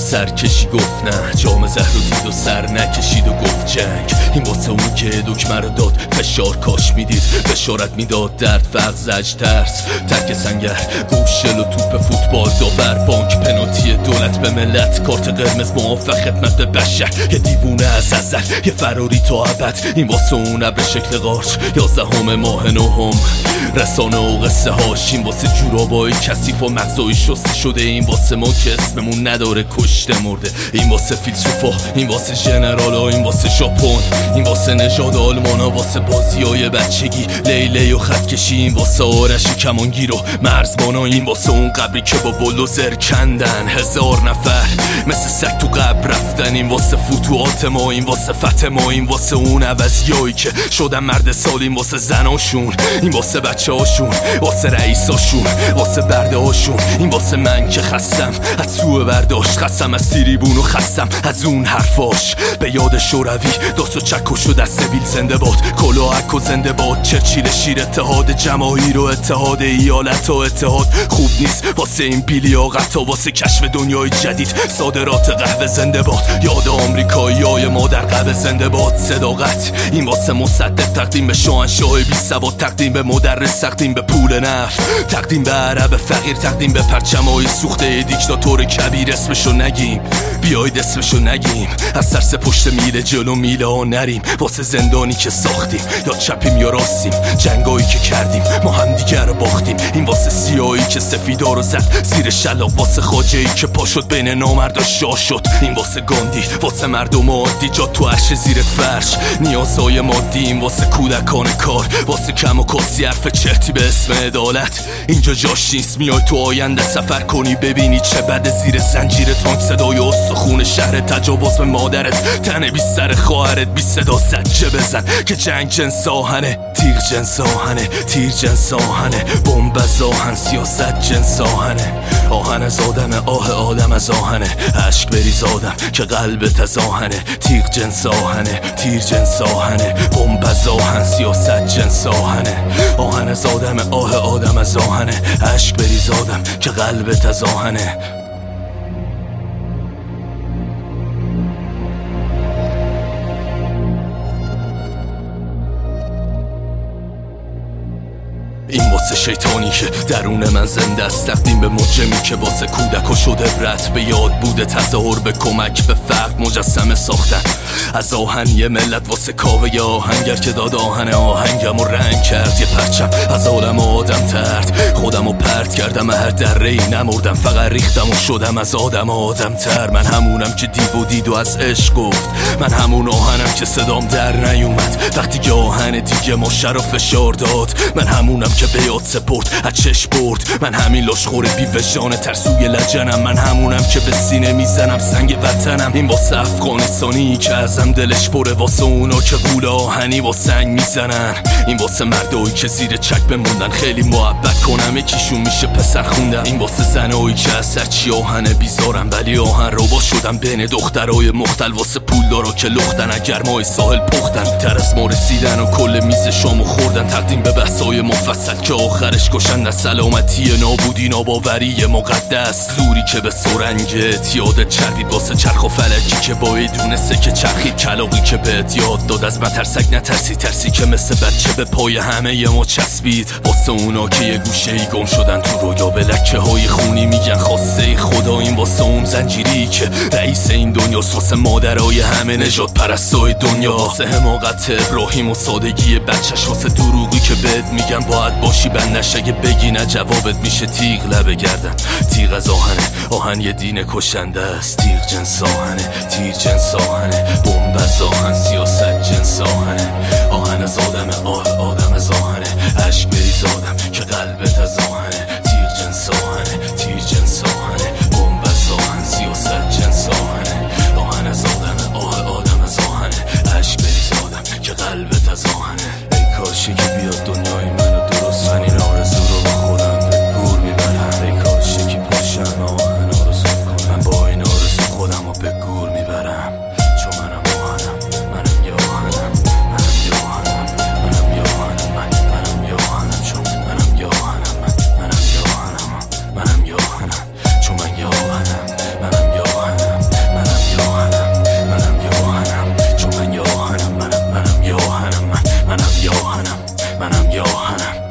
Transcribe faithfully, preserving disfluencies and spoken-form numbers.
سرکشی گفت نه، جام زهر رو دید و سر نکشید و گفت جنگ. این واسه اون که دکمه رو داد فشار کاش میدید، بشارت میداد درد فقر زج ترس ترک سنگر گوشل و توپ فوتبال داور بانک پنالتی دولت به ملت کارت قرمز موافق خدمت به بشر. یه دیوونه از ازل یه فراری تا ابد، این واسه اون ابر شکل قارچ یازدهم ماه نهم. رسانه و قصه هاش این واسه جورابای کثیف و مغزای شسته شده، این واسه ما که اسممون نداره کشته مرده، این واسه فیلسوفا، این واسه ژنرالا، این واسه ژاپن، این واسه نژاد آلمانا، واسه بازیای بچگی لیلی و خط کشی، این واسه آرش کمانگیر و مرزبانا، این واسه اون قبری که با بلوزر کندن هزار نفر مثل سگ تو قبر رفتن، این واسه فتوحات ما، این واسه فتح ما، این واسه اون عوضیایی که شدن مرد سال، این واسه زناشون، این واسه بچه هاشون، واسه رئیساشون، واسه برده هاشون، این واسه من که خستم از سوء برداشت، خستم از تریبون و خستم از اون حرفاش. به یاد شوروی دست و چکش و دست بیل زنده باد، کلاهک و زنده باد، چرچیل شیر، اتحاد جماهیر و اتحاد ایالت و اتحاد خوب نیست واسه این بیلیاقت ها، واسه کشف دنیای جدید صادرات قهوه زنده باد، یاد آمریکایی های مادر قهوه زنده باد، صداقت این واسه مصدق، تقدیم به شاهنشاه بی سواد، تقدیم به مدرس، تقدیم به پول نفت، تقدیم به عرب فقیر، تقدیم به پرچمای سوخته دیکتاتور کبیر. اسمشو نگیم بیاید اسمشو نگیم، از ترس پشت میله جلو میله ها نریم، واسه زندانی که ساختیم یا چپیم یا راستیم، جنگایی که کردیم ما هم دیگر رو باختیم، این واسه سیاهی که سفیدا رو زد زیر شلاق، واسه خاجه‌ای که پا شد بین نامردا شاه شد، این واسه گاندی، واسه مردم عادی جا تو عرش زیرت فرش، نیازهای مادی، این واسه کودکان کار، واسه کم و کاسی حرف چرتی به اسم عدالت اینجا جاش نیست. میای تو آینده سفر کنی ببینی چه بده زیر زنجیر تانک، صدای استخون شهر، تجاوز به مادرت، تنه بی سر خواهرت، بی صدا زجه بزن که جنگ جنس آهنه، تیغ جنس آهنه، تیر جنس آهنه، بمب از آهن، سیاست جنس آهنه، آهن از آدم، آه آدم از آهنه، عشق بریز آدم که قلبت از آهنه، تیغ جنس آهنه، تیر جنس آهنه، بمب از آهن، سیاست جنس آهنه، آهن از آدم، آه آدم از آهنه، عشق بریز آدم که قلبت از آهنه. این واسه شیطانی که درون من زنده است، تقدیم به مجرمی که واسه کودک و شده برد، به یاد بوده تظاهر به کمک به فرد مجسمه ساختن از آهن، یه ملت واسه کاوه یه آهنگر که داد آهن آهنگم و رنگ کرد، یه پرچم از عالم آدم ترد، خودم رو پرت کردم هر دره ای نمردم، فقط ریختم و شدم از آدم آدم تر. من همونم که دیو و دید و از عشق گفت، من همون آهنم که صدام در نیومد وقتی که آهن دیگه ما شر فشار داد، من همونم که به یاد سپرد از چش برد، من همین لاشخور بی وجدان ترسوی لجنم، من همونم که به سینه میزنم سنگ وطنم، این واسه افغانستانی که ازم دلش پره، واسه اونا که قول آهنی با سنگ میزنن، این واسه مردایی که زیر چک بموندن خیلی محبت کنم یکیشون میشه پسر خوندن، این واسه زنایی که از سرچی آهنه بیزارم ولی آهن رو با شدم بین دخترای مختل، واسه پول دارا که لختن اگر مای ساحل پختن، تر از ما رسیدن و کل میز شامو خوردن، تقدیم به بحثای مفصل که آخرش کشن، از سلامتی نابودی ناباوری مقدس، زوری که به سرنگ اعتیاد چربید، واسه چرخ و فلکی که باید دونسته که چرخید، کلاقی که بهت یاد داد از مترسک نترسی، ترسی که مثل بچه به پای همه ما چسبید، واسه اونا که یه گوشه ای گم شدن تو رویا به لکه های خونی میگن خواسته خدا، این واسه اون زنجیری که رئیس این دنیاست، واسه مادرای همه نژاد پرستای دنیا، واسه حماقت ابراهیم و سادگی بچه‌ش، واسه دروغی که بهت میگن باید باشی بندش، اگه بگی نه جوابت میشه تیغ لبه گردن، تیغ از آهنه، آهن یه دین کشنده است، تیغ جنس آهنه، تیر جنس آهنه، بمب از آهن، سیاست جنس آهنه، آهن از آدم، آه آدم از آهنه، عشق بریز آدم که قلبت از آهنه، تیغ جنس آهنه، تیر جنس آهنه، بمب از آهن، سیاست جنس آهنه، آهن از آدم، آه آدم از آهنه، عشق بریز آدم که قلبت از آهنه. ای کاشی که بیاد دنیای منو درست، من این آرزو رو با خودم به گور میبرم، ای کاشی که پاشم آهن آرزو کنم، من با این آرزو خودم رو به گور میبرم، چون منم آهنم، منم یه آهنم، منم یه آهنم، منم یه آهنم، من منم یا آهنم.